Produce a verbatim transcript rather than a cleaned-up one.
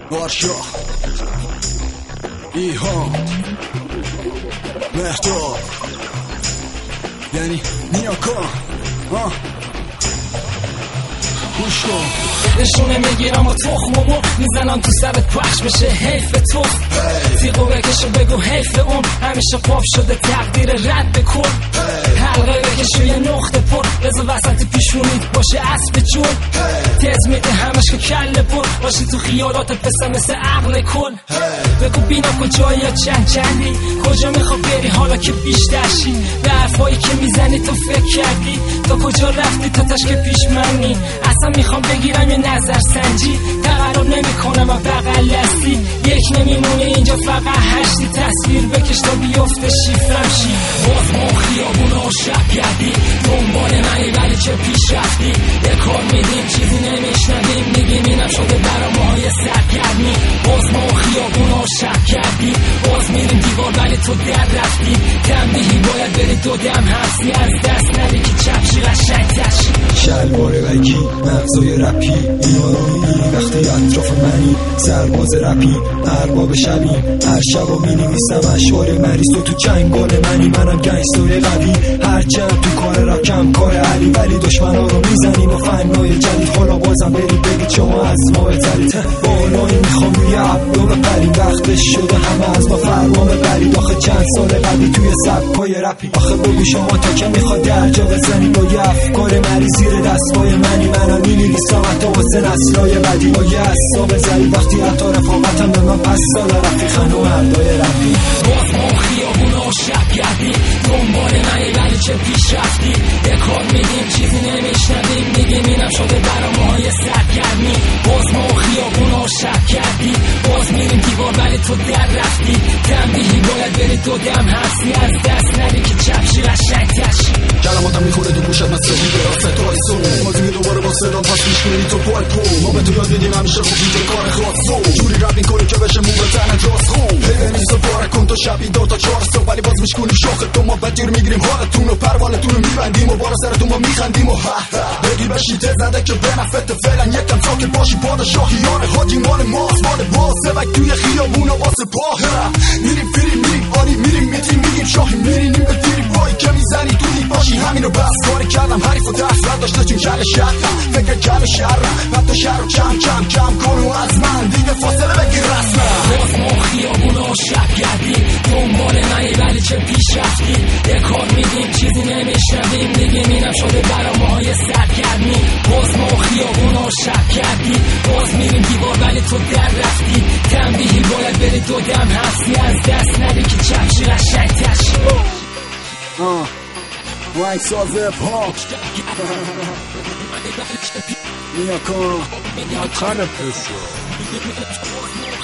وارشا ایهان مهداب یعنی نیاکان ها گوش کن نشونه میگیرم و تخممو میزنم تو سرت پخش بشه حیف تو تیغو بکش و بگو حیف اون همیشه پاپ شده تقدیر رد بکن حلقه بکش و یه نقطه پر بذار وسط پیشونیت باشه اسب جون تز میده همش که کله پر باشی تو خیالاتت بسه مثل عقل کل بگو بینا کجایی یا چند چندی کجا میخوا بری حالا که بیشتر شی به حرفایی که میزنی تو فکر کردی تا کجا رفتی تا تش که پیش منی اصلا میخوام بگیرم یه نظر سنجی تقرب نمی کنم و بغل دستی یک نمیمونه اینجا فقط هشتی تصویر بکش تا بیفته شیفرم شی باز ما خیابونا و شب گردی دنبال منی ولی چه پیش رفتی یه کار میدیم چیزی نمیشنویم میگیم اینم شده برا ما یه سرگرمی باز ما خیابونا و شب کردی باز میریم دیوار ولی تو در رفتی تنبیهی باید بری دو دم حبسی از دست ندی که چپشی قشنگ تشی شلوار وکی مغزای رپی اینا رو میبینی وقتی اطراف منی سرباز رپی ارباب شبیم هر شب و مینویسم اشعار مریض تو چنگال منی منم گنگستر قوی هرچند تو کار رپ کم کار علی ولی دشمنا رو میزنیم و فنای جدید حالا بازم برید بگید شما از ما بهترید بالایی میخوام روی عبدو بپریم وقتش شده همه از ما فرمان ببرید آخه چند سال قبلی توی سبکای رپی آخه بگو شما تا که میخواد درجا بزنی با یه افکار مریض زیر دستای منی منم مینویسم حتی واسه نسلای بعدی با یه حساب زری وقتی حتی رفاقتم به من پس سال رفیقن و مردای رپی باز ما خیابونا و شب گردی دنبال منی ولی چه پیش رفتی یه کار میدیم چیزی نمیشنویم میگیم اینم شده برا ما یه سرگرمی باز ما خیابونا و شب کردی باز میریم دیوار ولی تو در رفتی تنبیهی باید بری دو دم حبسی از دست ندی که چپشی قشنگ تشی کلماتم میخوره تو گوشت مثل دیگه راست رای سون مازی دوباره با صدام پس پیش کنی تو پای پو ما به تو یاد میدیم همیشه خوب دیگه کار خاص جوری رپ میکنی که بشه مو به تنت راست خون بنیز و پاره کن تو شبی دو تا چهار صبح ولی باز میشکنی شاخ تو ما بدیر میگیریم حالتون و پروانتون رو میبندیم و بالا سرتون ما میخندیم و ها بگی بشی تزده که به نفت فعلا یکم ساکت باشی پادشاهیان حاجی مال ماست مال باسه وک توی خیابون و واسه پاهرم میریم فیریم میریم آری میریم میتیم میگیم شاهی میرینیم به دیری پایی که میزنی تو دیگ باشی همینو بس کاری کردم حریف و دست رد داشته چون کل شهرم فکر کل شهرم حتی شهر رو کم کم کم کن و از من دیگه فاصله بگیر رسمم باز ما خیابونا و شب گردی دنبال منی ولی چه پیش رفتی یه کار میدیم چیزی نمیشنویم میگیم اینم شده برا ما یه سرگرمی باز ما خیابونا و شب کردی باز میریم دیوار ولی تو در رفتی تنبیهی باید بری دو دم حبسی از دست ندی که چپشی قشنگ تشی رنگ سازه پاک نیاکان Kind of pissed.